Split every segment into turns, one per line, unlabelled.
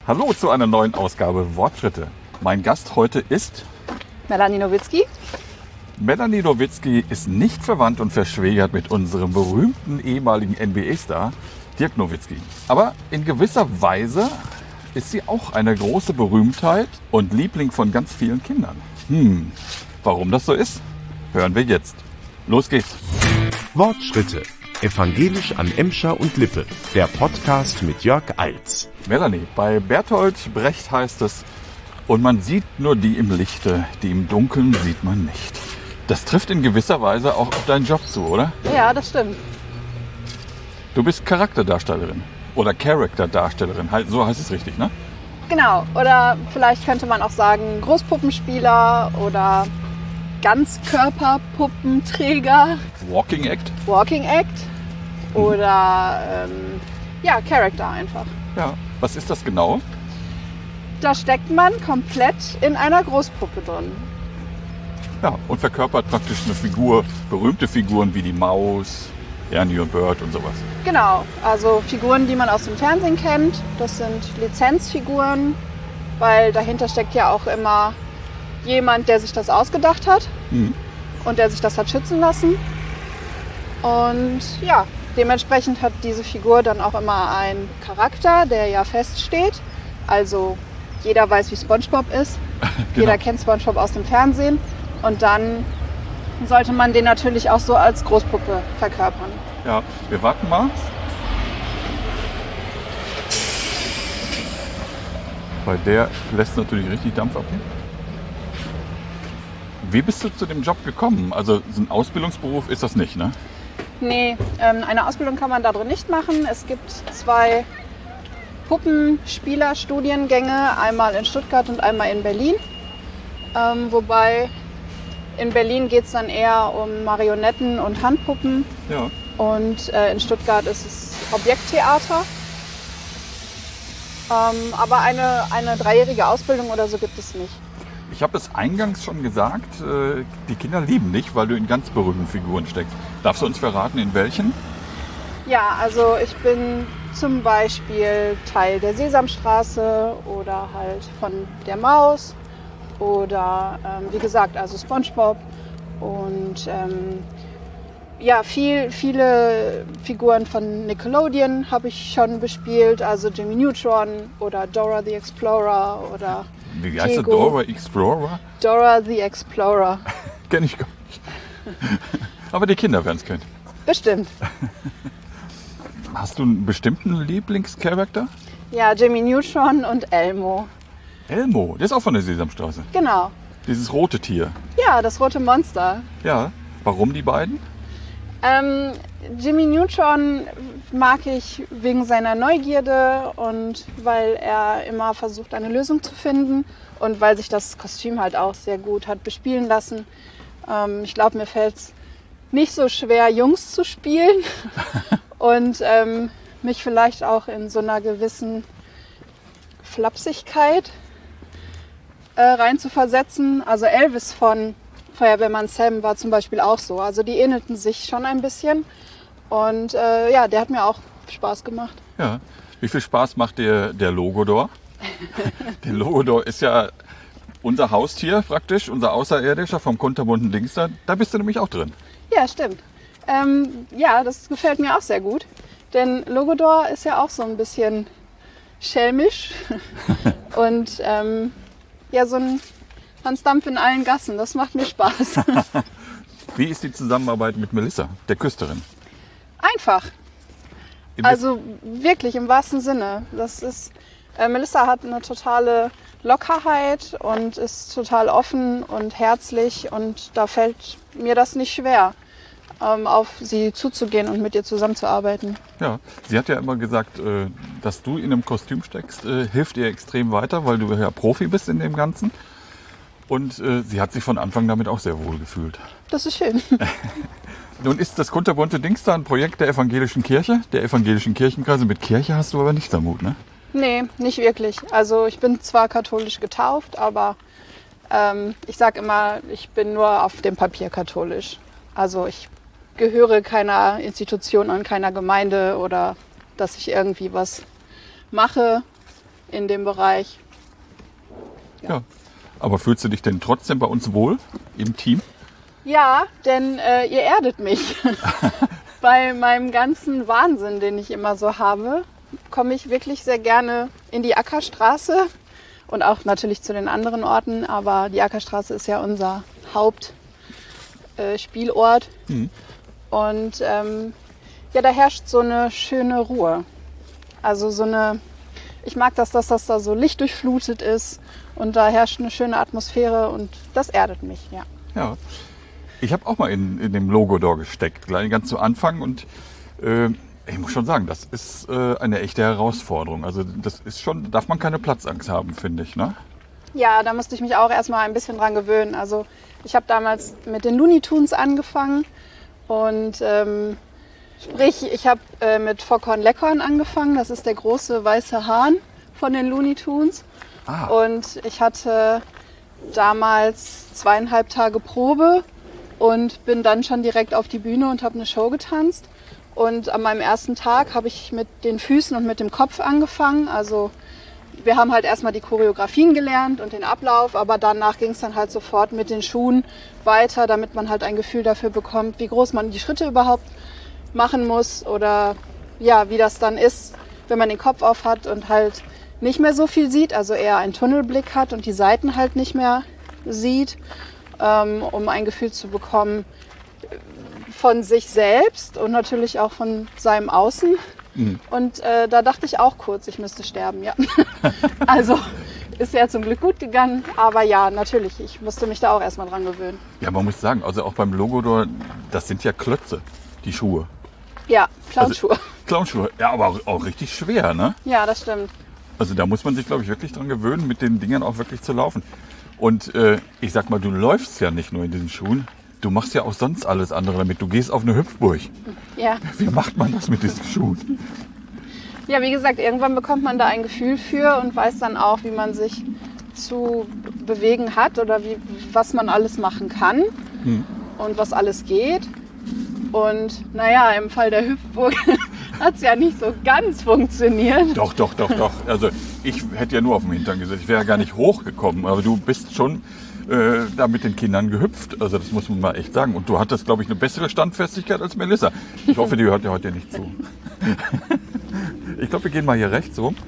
Hallo zu einer neuen Ausgabe Wortschritte. Mein Gast heute ist
Melanie Nowitzki.
Melanie Nowitzki ist nicht verwandt und verschwägert mit unserem berühmten ehemaligen NBA-Star Dirk Nowitzki. Aber in gewisser Weise ist sie auch eine große Berühmtheit und Liebling von ganz vielen Kindern. Warum das so ist, hören wir jetzt. Los geht's.
Wortschritte. Evangelisch an Emscher und Lippe. Der Podcast mit Jörg Eils.
Melanie, bei Bertolt Brecht heißt es, und man sieht nur die im Lichte, die im Dunkeln sieht man nicht. Das trifft in gewisser Weise auch auf deinen Job zu, oder?
Ja, das stimmt.
Du bist Charakterdarstellerin oder Charakterdarstellerin, so heißt es richtig, ne?
Genau, oder vielleicht könnte man auch sagen Großpuppenspieler oder Ganzkörperpuppenträger.
Walking Act?
Walking Act oder Charakter einfach.
Ja, was ist das genau?
Da steckt man komplett in einer Großpuppe drin.
Ja, und verkörpert praktisch eine Figur, berühmte Figuren wie die Maus, Ernie und Bert und sowas.
Genau, also Figuren, die man aus dem Fernsehen kennt. Das sind Lizenzfiguren, weil dahinter steckt ja auch immer jemand, der sich das ausgedacht hat und der sich das hat schützen lassen. Und ja, dementsprechend hat diese Figur dann auch immer einen Charakter, der ja feststeht. Also jeder weiß, wie SpongeBob ist.
Genau.
Jeder kennt SpongeBob aus dem Fernsehen. Und dann sollte man den natürlich auch so als Großpuppe verkörpern.
Ja, wir warten mal. Weil der lässt natürlich richtig Dampf abnehmen. Wie bist du zu dem Job gekommen? Also so ein Ausbildungsberuf ist das nicht, ne?
Nee, eine Ausbildung kann man da drin nicht machen. Es gibt 2 Puppenspielerstudiengänge, einmal in Stuttgart und einmal in Berlin. Wobei in Berlin geht es dann eher um Marionetten und Handpuppen.
Ja.
Und in Stuttgart ist es Objekttheater. Aber eine 3-jährige Ausbildung oder so gibt es nicht.
Ich habe es eingangs schon gesagt, die Kinder lieben dich, weil du in ganz berühmten Figuren steckst. Darfst du uns verraten, in welchen?
Ja, also ich bin zum Beispiel Teil der Sesamstraße oder halt von der Maus oder wie gesagt, also SpongeBob und viele Figuren von Nickelodeon habe ich schon bespielt, also Jimmy Neutron oder Dora the Explorer oder
Wie heißt das? Dora Explorer?
Dora the Explorer.
Kenn ich gar nicht. Aber die Kinder werden es kennen.
Bestimmt.
Hast du einen bestimmten Lieblingscharakter?
Ja, Jimmy Neutron und Elmo.
Elmo, der ist auch von der Sesamstraße.
Genau.
Dieses rote Tier.
Ja, das rote Monster.
Ja, warum die beiden?
Jimmy Neutron mag ich wegen seiner Neugierde und weil er immer versucht, eine Lösung zu finden und weil sich das Kostüm halt auch sehr gut hat bespielen lassen. Ich glaube, mir fällt es nicht so schwer, Jungs zu spielen und mich vielleicht auch in so einer gewissen Flapsigkeit rein zu versetzen. Also Elvis von Feuerwehrmann Sam war zum Beispiel auch so. Also die ähnelten sich schon ein bisschen. Und der hat mir auch Spaß gemacht.
Ja. Wie viel Spaß macht dir der Logodor? Der Logodor ist ja unser Haustier praktisch, unser Außerirdischer vom kunterbunten Dings da. Da bist du nämlich auch drin.
Ja, stimmt. Das gefällt mir auch sehr gut. Denn Logodor ist ja auch so ein bisschen schelmisch. Und so ein Hans Dampf in allen Gassen. Das macht mir Spaß.
Wie ist die Zusammenarbeit mit Melissa, der Küsterin?
Einfach. Also wirklich im wahrsten Sinne. Das ist, Melissa hat eine totale Lockerheit und ist total offen und herzlich und da fällt mir das nicht schwer, auf sie zuzugehen und mit ihr zusammenzuarbeiten.
Ja, sie hat ja immer gesagt, dass du in einem Kostüm steckst, hilft ihr extrem weiter, weil du ja Profi bist in dem Ganzen. Und sie hat sich von Anfang damit auch sehr wohl gefühlt.
Das ist schön.
Nun ist das kunterbunte Dings da ein Projekt der evangelischen Kirche, der evangelischen Kirchenkreise. Mit Kirche hast du aber nichts am Hut, ne?
Nee, nicht wirklich. Also ich bin zwar katholisch getauft, aber ich sage immer, ich bin nur auf dem Papier katholisch. Also ich gehöre keiner Institution an, keiner Gemeinde oder dass ich irgendwie was mache. in dem Bereich.
Ja. Aber fühlst du dich denn trotzdem bei uns wohl im Team?
Ja, denn ihr erdet mich. Bei meinem ganzen Wahnsinn, den ich immer so habe, komme ich wirklich sehr gerne in die Ackerstraße und auch natürlich zu den anderen Orten. Aber die Ackerstraße ist ja unser Hauptspielort. Und ja, da herrscht so eine schöne Ruhe. Also ich mag das, dass das da so lichtdurchflutet ist und da herrscht eine schöne Atmosphäre und das erdet mich, ja.
Ja. Ich habe auch mal in dem Logodor gesteckt, gleich ganz zu Anfang und ich muss schon sagen, das ist eine echte Herausforderung. Also das ist schon, darf man keine Platzangst haben, finde ich, ne?
Ja, da musste ich mich auch erstmal ein bisschen dran gewöhnen. Also ich habe damals mit den Looney Tunes angefangen und sprich, ich habe mit Fockhorn Leckhorn angefangen. Das ist der große weiße Hahn von den Looney Tunes. Und ich hatte damals 2,5 Tage Probe und bin dann schon direkt auf die Bühne und habe eine Show getanzt. Und an meinem ersten Tag habe ich mit den Füßen und mit dem Kopf angefangen. Also wir haben halt erstmal die Choreografien gelernt und den Ablauf, aber danach ging es dann halt sofort mit den Schuhen weiter, damit man halt ein Gefühl dafür bekommt, wie groß man die Schritte überhaupt machen muss oder ja, wie das dann ist, wenn man den Kopf auf hat und halt nicht mehr so viel sieht, also eher einen Tunnelblick hat und die Seiten halt nicht mehr sieht, um ein Gefühl zu bekommen von sich selbst und natürlich auch von seinem Außen. Und da dachte ich auch kurz, ich müsste sterben, ja. Also ist ja zum Glück gut gegangen, aber ja, natürlich, ich musste mich da auch erstmal dran gewöhnen.
Ja, man muss sagen, also auch beim Logodor, das sind ja Klötze, die Schuhe.
Ja, Clownschuhe.
Also, Clownschuhe, ja, aber auch richtig schwer, ne?
Ja, das stimmt.
Also da muss man sich, glaube ich, wirklich dran gewöhnen, mit den Dingern auch wirklich zu laufen. Und ich sag mal, du läufst ja nicht nur in diesen Schuhen, du machst ja auch sonst alles andere damit. Du gehst auf eine Hüpfburg.
Ja.
Wie macht man das mit diesen Schuhen?
Ja, wie gesagt, irgendwann bekommt man da ein Gefühl für und weiß dann auch, wie man sich zu bewegen hat oder was man alles machen kann und was alles geht. Und naja, im Fall der Hüpfburg hat es ja nicht so ganz funktioniert.
Doch. Also ich hätte ja nur auf dem Hintern gesessen. Ich wäre ja gar nicht hochgekommen. Aber du bist schon da mit den Kindern gehüpft. Also das muss man mal echt sagen. Und du hattest, glaube ich, eine bessere Standfestigkeit als Melissa. Ich hoffe, die hört ja heute nicht zu. Ich glaube, wir gehen mal hier rechts rum.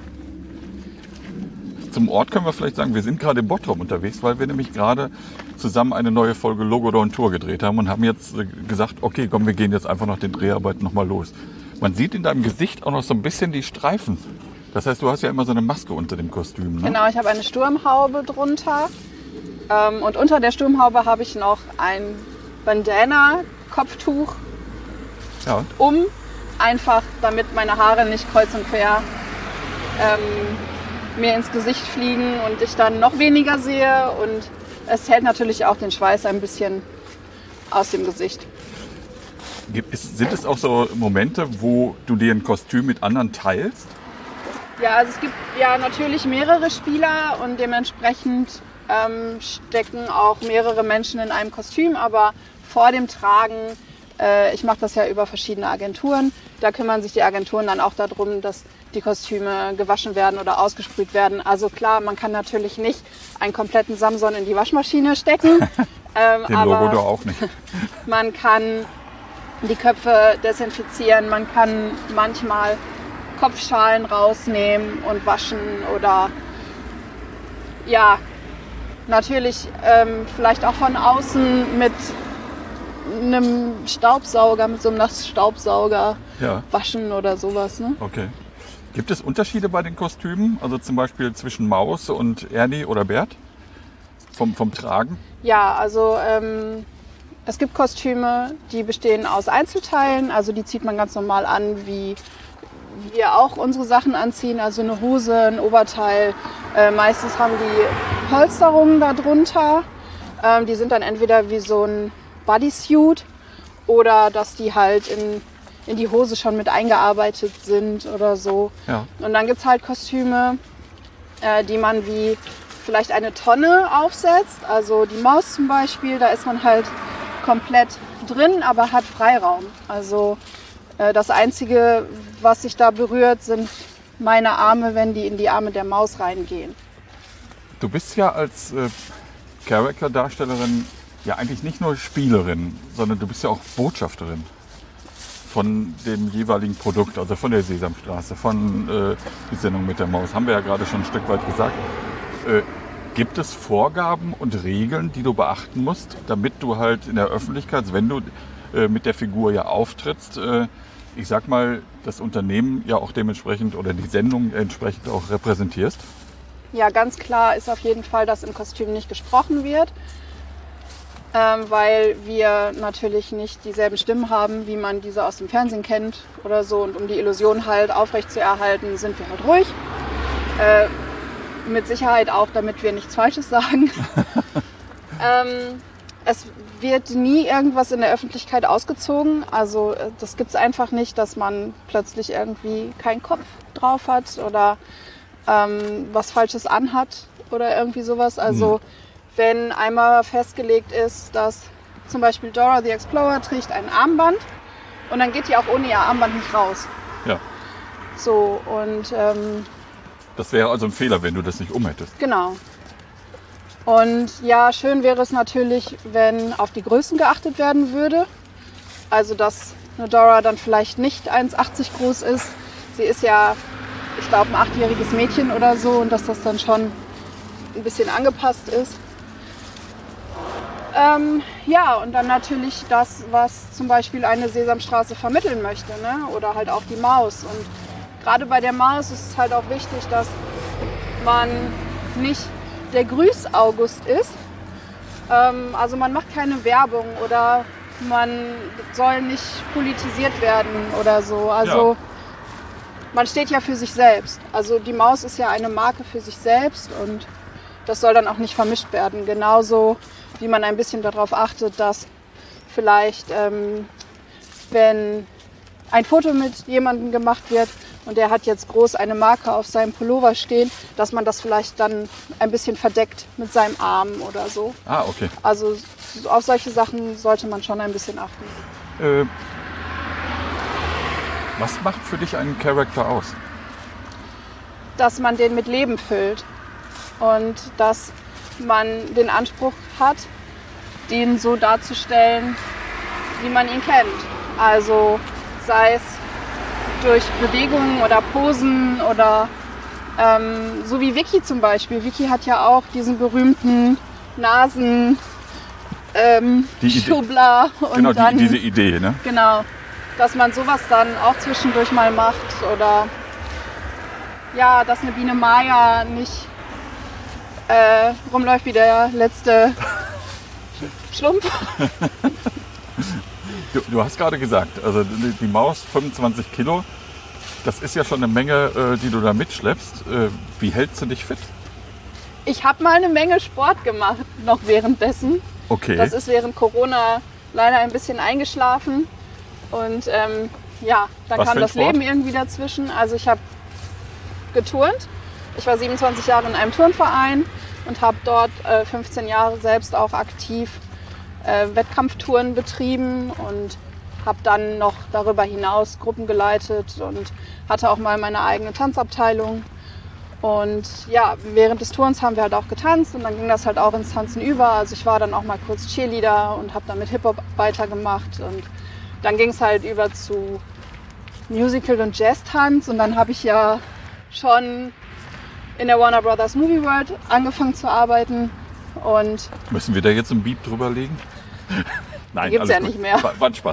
Zum Ort können wir vielleicht sagen, wir sind gerade in Bottrop unterwegs, weil wir nämlich gerade zusammen eine neue Folge Logodor on Tour gedreht haben und haben jetzt gesagt, okay, komm, wir gehen jetzt einfach nach den Dreharbeiten nochmal los. Man sieht in deinem Gesicht auch noch so ein bisschen die Streifen. Das heißt, du hast ja immer so eine Maske unter dem Kostüm, ne?
Genau, ich habe eine Sturmhaube drunter und unter der Sturmhaube habe ich noch ein Bandana-Kopftuch einfach damit meine Haare nicht kreuz und quer mir ins Gesicht fliegen und ich dann noch weniger sehe und es hält natürlich auch den Schweiß ein bisschen aus dem Gesicht.
Sind es auch so Momente, wo du dir ein Kostüm mit anderen teilst?
Ja, also es gibt ja natürlich mehrere Spieler und dementsprechend stecken auch mehrere Menschen in einem Kostüm, aber vor dem Tragen, ich mache das ja über verschiedene Agenturen, da kümmern sich die Agenturen dann auch darum, dass die Kostüme gewaschen werden oder ausgesprüht werden. Also klar, man kann natürlich nicht einen kompletten Samson in die Waschmaschine stecken.
Den Logodor auch nicht.
Man kann die Köpfe desinfizieren, man kann manchmal Kopfschalen rausnehmen und waschen oder ja, natürlich vielleicht auch von außen mit einem Staubsauger, mit so einem Nassstaubsauger waschen oder sowas. Ne?
Okay. Gibt es Unterschiede bei den Kostümen? Also zum Beispiel zwischen Maus und Ernie oder Bert? Vom Tragen?
Ja, also es gibt Kostüme, die bestehen aus Einzelteilen. Also die zieht man ganz normal an, wie wir auch unsere Sachen anziehen. Also eine Hose, ein Oberteil. Meistens haben die Polsterungen darunter. Die sind dann entweder wie so ein Bodysuit oder dass die halt in die Hose schon mit eingearbeitet sind oder so.
Ja.
Und dann gibt es halt Kostüme, die man wie vielleicht eine Tonne aufsetzt. Also die Maus zum Beispiel, da ist man halt komplett drin, aber hat Freiraum. Also das Einzige, was sich da berührt, sind meine Arme, wenn die in die Arme der Maus reingehen.
Du bist ja als Charakterdarstellerin ja eigentlich nicht nur Spielerin, sondern du bist ja auch Botschafterin von dem jeweiligen Produkt, also von der Sesamstraße, von die Sendung mit der Maus. Haben wir ja gerade schon ein Stück weit gesagt. Gibt es Vorgaben und Regeln, die du beachten musst, damit du halt in der Öffentlichkeit, wenn du mit der Figur ja auftrittst, ich sag mal, das Unternehmen ja auch dementsprechend oder die Sendung entsprechend auch repräsentierst?
Ja, ganz klar ist auf jeden Fall, dass im Kostüm nicht gesprochen wird, weil wir natürlich nicht dieselben Stimmen haben, wie man diese aus dem Fernsehen kennt oder so. Und um die Illusion halt aufrechtzuerhalten, sind wir halt ruhig. Mit Sicherheit auch, damit wir nichts Falsches sagen. Es wird nie irgendwas in der Öffentlichkeit ausgezogen. Also das gibt es einfach nicht, dass man plötzlich irgendwie keinen Kopf drauf hat oder was Falsches anhat oder irgendwie sowas. Also wenn einmal festgelegt ist, dass zum Beispiel Dora the Explorer trägt ein Armband und dann geht die auch ohne ihr Armband nicht raus.
Ja.
So und
das wäre also ein Fehler, wenn du das nicht umhättest.
genau. Und ja, schön wäre es natürlich, wenn auf die Größen geachtet werden würde. Also dass eine Dora dann vielleicht nicht 1,80 groß ist. Sie ist ja, ich glaube, ein 8-jähriges Mädchen oder so und dass das dann schon ein bisschen angepasst ist. Ja, und dann natürlich das, was zum Beispiel eine Sesamstraße vermitteln möchte, ne? Oder halt auch die Maus. Und gerade bei der Maus ist es halt auch wichtig, dass man nicht der Grüß-August ist. Also man macht keine Werbung oder man soll nicht politisiert werden oder so. Also man steht ja für sich selbst. Also die Maus ist ja eine Marke für sich selbst und das soll dann auch nicht vermischt werden. Genauso wie man ein bisschen darauf achtet, dass vielleicht, wenn ein Foto mit jemandem gemacht wird und der hat jetzt groß eine Marke auf seinem Pullover stehen, dass man das vielleicht dann ein bisschen verdeckt mit seinem Arm oder so.
Ah, okay.
Also auf solche Sachen sollte man schon ein bisschen achten.
Was macht für dich einen Charakter aus?
Dass man den mit Leben füllt und dass man den Anspruch hat, den so darzustellen, wie man ihn kennt. Also sei es durch Bewegungen oder Posen oder so wie Vicky zum Beispiel. Vicky hat ja auch diesen berühmten Nasen Schubler und
genau,
dann
diese Idee, ne?
Genau, dass man sowas dann auch zwischendurch mal macht oder ja, dass eine Biene Maya nicht rumläuft wie der letzte Schlumpf.
Du hast gerade gesagt, also die Maus 25 Kilo, das ist ja schon eine Menge, die du da mitschleppst. Wie hältst du dich fit?
Ich habe mal eine Menge Sport gemacht, noch währenddessen.
Okay.
Das ist während Corona leider ein bisschen eingeschlafen. Und ja, dann
Was
kam
für ein
das
Sport?
Leben irgendwie dazwischen. Also ich habe geturnt. Ich war 27 Jahre in einem Turnverein und habe dort 15 Jahre selbst auch aktiv Wettkampftouren betrieben und habe dann noch darüber hinaus Gruppen geleitet und hatte auch mal meine eigene Tanzabteilung. Und ja, während des Turns haben wir halt auch getanzt und dann ging das halt auch ins Tanzen über. Also ich war dann auch mal kurz Cheerleader und habe dann mit Hip-Hop weitergemacht und dann ging es halt über zu Musical- und Jazz-Tanz und dann habe ich ja schon in der Warner Brothers Movie World angefangen zu arbeiten. Und
Müssen wir da jetzt einen Beep drüber legen? Nein,
gibt's
alles
ja
gut.
nicht mehr.
War ein Spaß.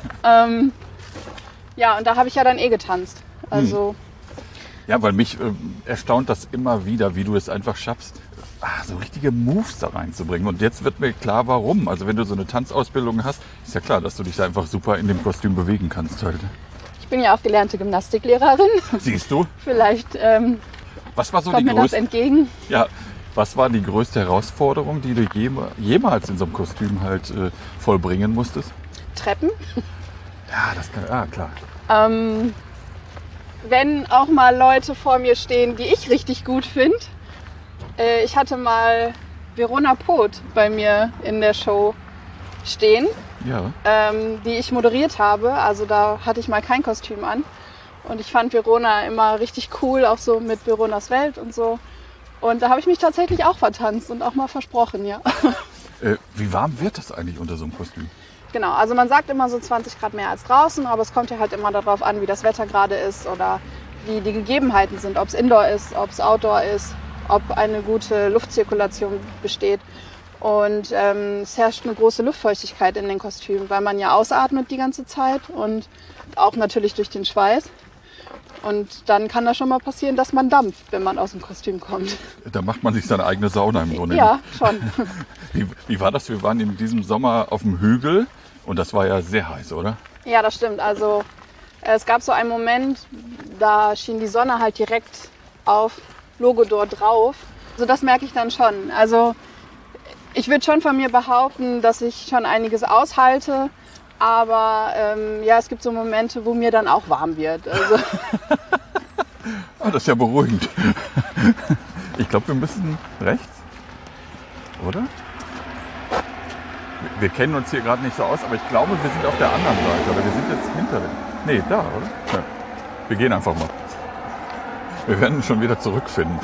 ja, und da habe ich ja dann getanzt. Also
Ja, weil mich erstaunt das immer wieder, wie du es einfach schaffst, so richtige Moves da reinzubringen. Und jetzt wird mir klar, warum. Also wenn du so eine Tanzausbildung hast, ist ja klar, dass du dich da einfach super in dem Kostüm bewegen kannst heute.
ich bin ja auch gelernte Gymnastiklehrerin.
Siehst du?
Vielleicht
Was war so
kommt
die
mir das
größte?
entgegen.
Ja, was war die größte Herausforderung, die du jemals in so einem Kostüm halt vollbringen musstest?
Treppen.
Ja, das kann. Klar.
Wenn auch mal Leute vor mir stehen, die ich richtig gut finde. Ich hatte mal Verona Poth bei mir in der Show stehen,
Ja.
die ich moderiert habe. Also da hatte ich mal kein Kostüm an. Und ich fand Verona immer richtig cool, auch so mit Veronas Welt und so. Und da habe ich mich tatsächlich auch vertanzt und auch mal versprochen, ja.
Wie warm wird das eigentlich unter so einem Kostüm?
Genau, also man sagt immer so 20 Grad mehr als draußen, aber es kommt ja halt immer darauf an, wie das Wetter gerade ist oder wie die Gegebenheiten sind, ob es Indoor ist, ob es Outdoor ist, ob eine gute Luftzirkulation besteht. Und es herrscht eine große Luftfeuchtigkeit in den Kostümen, weil man ja ausatmet die ganze Zeit und auch natürlich durch den Schweiß. Und dann kann das schon mal passieren, dass man dampft, wenn man aus dem Kostüm kommt.
Da macht man sich seine eigene Sauna im Grunde.
Ja, schon.
Wie war das? Wir waren in diesem Sommer auf dem Hügel und das war ja sehr heiß, oder?
Ja, das stimmt. Also es gab so einen Moment, da schien die Sonne halt direkt auf Logodor drauf. Also das merke ich dann schon. Also ich würde schon von mir behaupten, dass ich schon einiges aushalte. Aber ja, es gibt so Momente, wo mir dann auch warm wird. Also.
Das ist ja beruhigend. Ich glaube, wir müssen rechts, oder? Wir kennen uns hier gerade nicht so aus, aber ich glaube, wir sind auf der anderen Seite. Oder wir sind jetzt hinter dem. Nee, da, oder? Ja. Wir gehen einfach mal. Wir werden schon wieder zurückfinden.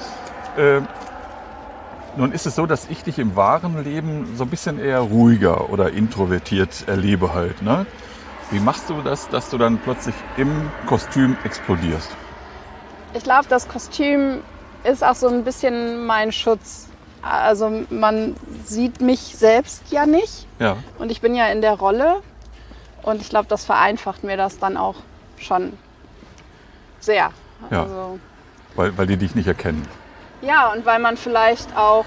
Nun ist es so, dass ich dich im wahren Leben so ein bisschen eher ruhiger oder introvertiert erlebe halt. Ne? Wie machst du das, dass du dann plötzlich im Kostüm explodierst?
Ich glaube, das Kostüm ist auch so ein bisschen mein Schutz. Also man sieht mich selbst ja nicht.
Ja.
Und ich bin ja in der Rolle. Und ich glaube, das vereinfacht mir das dann auch schon sehr.
Ja.
Also,
Weil die dich nicht erkennen.
ja, und weil man vielleicht auch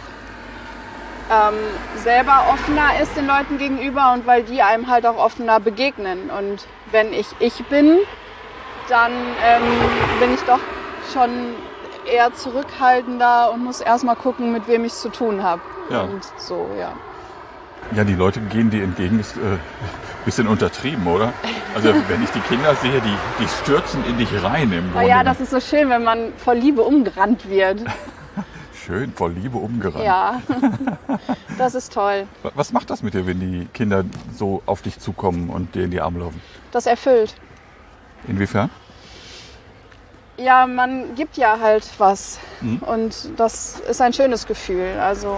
selber offener ist den Leuten gegenüber und weil die einem halt auch offener begegnen. Und wenn ich bin, dann bin ich doch schon eher zurückhaltender und muss erstmal gucken, mit wem ich es zu tun habe.
Ja.
Und so, ja.
Ja, die Leute gehen dir entgegen, ist ein bisschen untertrieben, oder? Also wenn ich die Kinder sehe, die stürzen in dich rein im Grunde.
Ja, das ist so schön, wenn man vor Liebe umgerannt wird.
Schön, vor Liebe umgerannt.
Ja, das ist toll.
Was macht das mit dir, wenn die Kinder so auf dich zukommen und dir in die Arme laufen?
Das erfüllt.
Inwiefern?
Ja, man gibt ja halt was. Und das ist ein schönes Gefühl. Also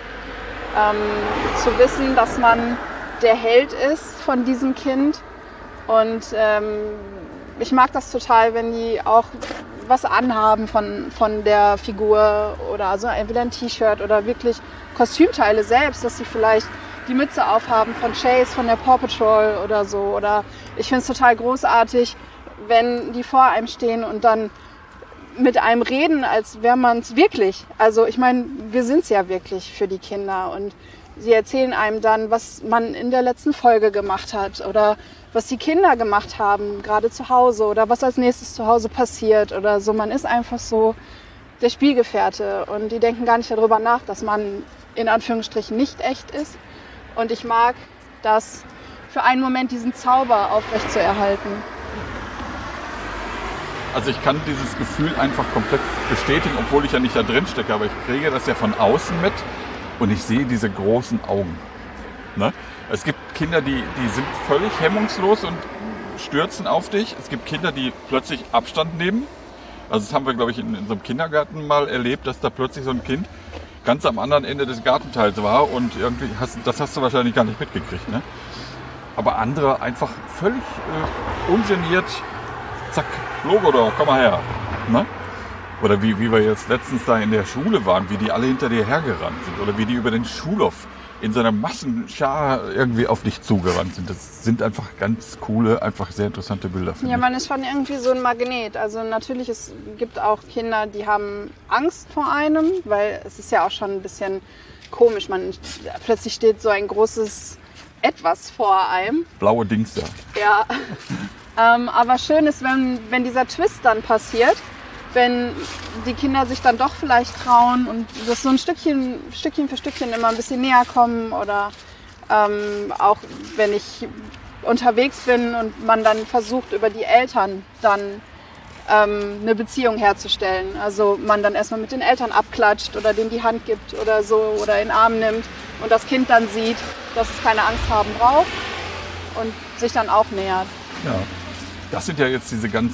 zu wissen, dass man der Held ist von diesem Kind. Und ich mag das total, wenn die auch was anhaben von der Figur oder also entweder ein T-Shirt oder wirklich Kostümteile selbst, dass sie vielleicht die Mütze aufhaben von Chase, von der Paw Patrol oder so. Oder ich finde es total großartig, wenn die vor einem stehen und dann mit einem reden, als wäre man es wirklich. Also ich meine, wir sind es ja wirklich für die Kinder und sie erzählen einem dann, was man in der letzten Folge gemacht hat oder was die Kinder gemacht haben, gerade zu Hause oder was als nächstes zu Hause passiert oder so. Man ist einfach so der Spielgefährte und die denken gar nicht darüber nach, dass man in Anführungsstrichen nicht echt ist. Und ich mag das für einen Moment, diesen Zauber aufrechtzuerhalten.
Also ich kann dieses Gefühl einfach komplett bestätigen, obwohl ich ja nicht da drin stecke, aber ich kriege das ja von außen mit und ich sehe diese großen Augen. Ne? Es gibt Kinder, die sind völlig hemmungslos und stürzen auf dich. Es gibt Kinder, die plötzlich Abstand nehmen. Also das haben wir, glaube ich, in so einem Kindergarten mal erlebt, dass da plötzlich so ein Kind ganz am anderen Ende des Gartenteils war und irgendwie das hast du wahrscheinlich gar nicht mitgekriegt. Ne? Aber andere einfach völlig ungeniert, zack, Logodor, komm mal her. Ne? Oder wie wir jetzt letztens da in der Schule waren, wie die alle hinter dir hergerannt sind. Oder wie die über den Schulhof in so einer Massenschar irgendwie auf dich zugerannt sind. Das sind einfach ganz coole, einfach sehr interessante Bilder.
Ja, man ist schon irgendwie so ein Magnet. Also natürlich, es gibt auch Kinder, die haben Angst vor einem, weil es ist ja auch schon ein bisschen komisch. Plötzlich steht so ein großes Etwas vor einem.
Blaue Dings da.
Ja. Aber schön ist, wenn dieser Twist dann passiert, wenn die Kinder sich dann doch vielleicht trauen und das so ein Stückchen für Stückchen immer ein bisschen näher kommen oder auch wenn ich unterwegs bin und man dann versucht, über die Eltern dann eine Beziehung herzustellen. Also man dann erstmal mit den Eltern abklatscht oder denen die Hand gibt oder so oder in den Arm nimmt und das Kind dann sieht, dass es keine Angst haben braucht und sich dann auch nähert.
Ja, das sind ja jetzt diese ganz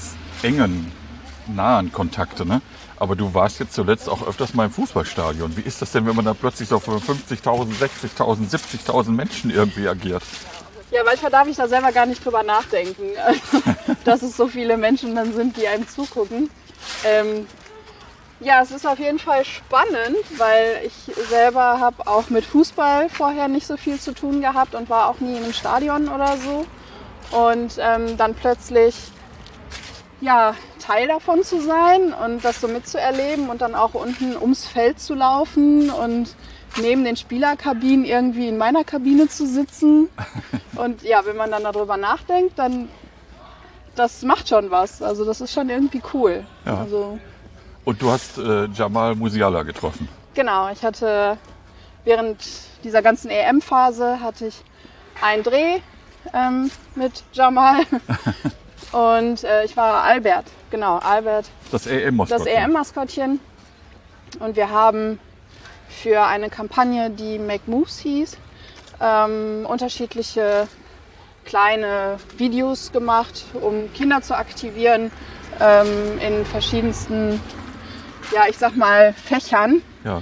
engen, nahen Kontakte, ne? Aber du warst jetzt zuletzt auch öfters mal im Fußballstadion. Wie ist das denn, wenn man da plötzlich so für 50.000, 60.000, 70.000 Menschen irgendwie agiert?
Ja, manchmal darf ich da selber gar nicht drüber nachdenken, dass es so viele Menschen dann sind, die einem zugucken. Ja, es ist auf jeden Fall spannend, weil ich selber habe auch mit Fußball vorher nicht so viel zu tun gehabt und war auch nie in einem Stadion oder so. Und dann plötzlich ja, Teil davon zu sein und das so mitzuerleben und dann auch unten ums Feld zu laufen und neben den Spielerkabinen irgendwie in meiner Kabine zu sitzen. Und ja, wenn man dann darüber nachdenkt, dann das macht schon was. Also das ist schon irgendwie cool.
Ja.
Also,
Und du hast Jamal Musiala getroffen.
genau, ich hatte während dieser ganzen EM-Phase hatte ich einen Dreh mit Jamal. Und ich war Albert, genau, Albert,
Das EM-Maskottchen.
das EM-Maskottchen. Und wir haben für eine Kampagne, die Make Moves hieß, unterschiedliche kleine Videos gemacht, um Kinder zu aktivieren in verschiedensten, ja, ich sag mal, Fächern,
Ja.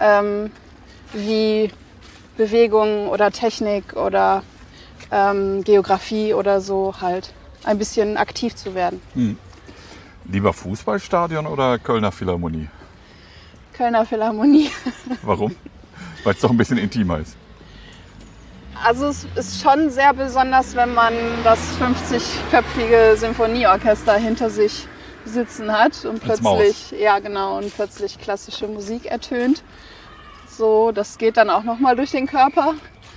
wie Bewegung oder Technik oder Geografie oder so halt. Ein bisschen aktiv zu werden.
Lieber Fußballstadion oder Kölner Philharmonie?
Kölner Philharmonie.
Warum? Weil es doch ein bisschen intimer ist.
Also es ist schon sehr besonders, wenn man das 50-köpfige Symphonieorchester hinter sich sitzen hat und
Als Maus.
plötzlich, ja genau, und plötzlich klassische Musik ertönt. So, das geht dann auch nochmal durch den Körper.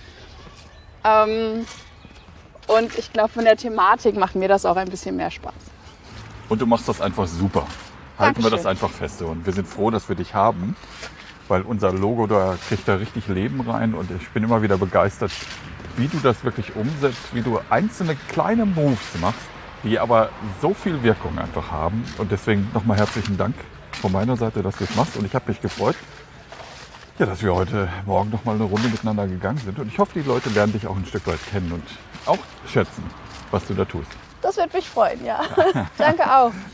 Und ich glaube, von der Thematik macht mir das auch ein bisschen mehr Spaß.
Und du machst das einfach super. Halten wir das
Dankeschön.
einfach fest. Und wir sind froh, dass wir dich haben, weil unser Logo, da kriegt da richtig Leben rein. Und ich bin immer wieder begeistert, wie du das wirklich umsetzt, wie du einzelne kleine Moves machst, die aber so viel Wirkung einfach haben. Und deswegen nochmal herzlichen Dank von meiner Seite, dass du es machst. Und ich habe mich gefreut, ja, dass wir heute Morgen noch mal eine Runde miteinander gegangen sind. Und ich hoffe, die Leute lernen dich auch ein Stück weit kennen und auch schätzen, was du da tust.
Das wird mich freuen, ja. Danke auch.